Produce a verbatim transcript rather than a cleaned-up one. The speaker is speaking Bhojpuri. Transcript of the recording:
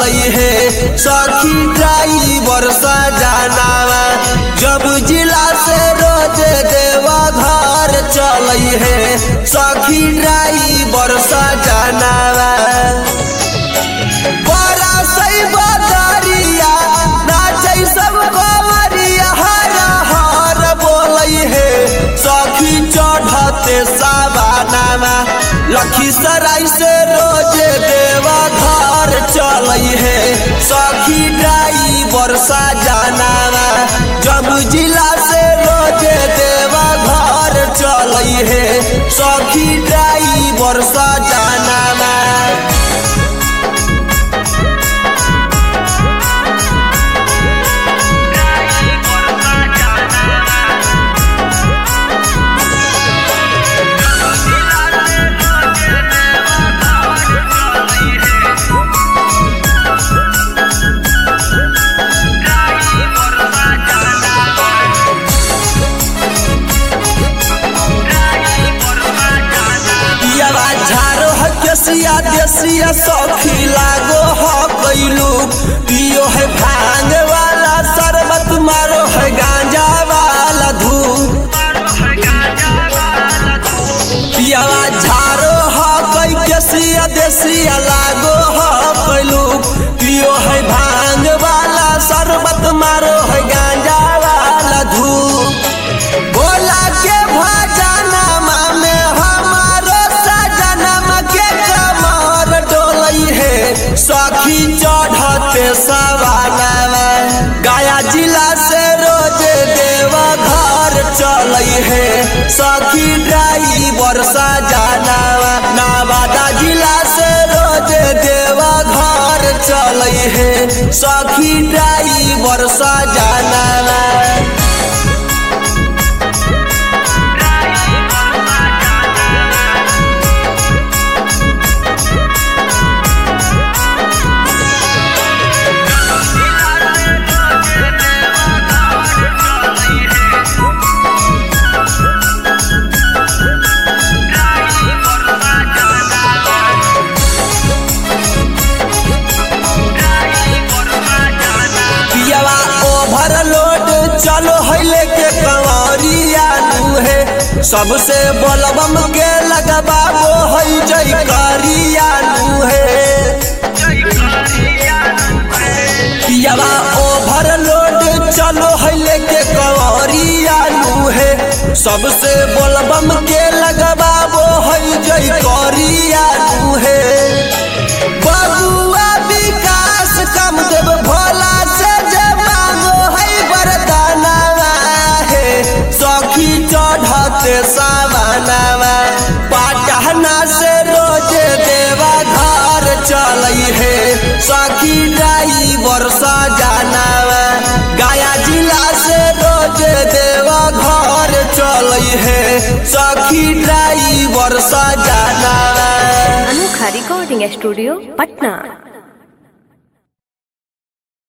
चलई है सखी ड्राइवर सजनावा। जब जिला से रोज देवा घर चलई है सखी ड्राइवर सजनावा। बड़ा सही बदरिया नाचै सब कवरिया हर हर बोलई है सखी चढ़ते सावनावा। लखीसराय से रोज देवा घर चलई है सखी ड्राइवर सजनावा। जब जिला से रोज देवा घर चलई है सखी ड्राइवर सजनावा। देसिया देसिया सखी लागो हो कैलू पियो है भांग वाला शरबत मारो है गांजा वाला धूप। पियावा झारो हो कई देसिया देसिया लागो हो कैलू पियो है भांग वाला शरबत मारो है गांजा वाला धूप। बोला के भजनमा में हमारो सजनमा के कमर डोलई है सखी चढ़ते सवानावा। गया जिला से रोज देवा घर चलई है सखी ड्राइवर सजनावा। नवादा जिला से रोज देवा घर चलई है सखी ड्राइवर सजनावा। चलो है लेके कंवरिया नू है सबसे बोलबम के लगबाबो है जयकारिया नू है। पियावा ओवरलोड चलो है लेके कंवरिया नू है सबसे बोलबम के लगबाबो है जयकारिया नू है। बबुआ विकास कम देव भोला से सखी चढ़ते सावनावा। पटना से रोज देवा घर चलई है सखी ड्राइवर सजनावा। गया जिला से रोज देवा घर चलई है सखी ड्राइवर सजनावा। अनोखा रिकॉर्डिंग स्टूडियो पटना।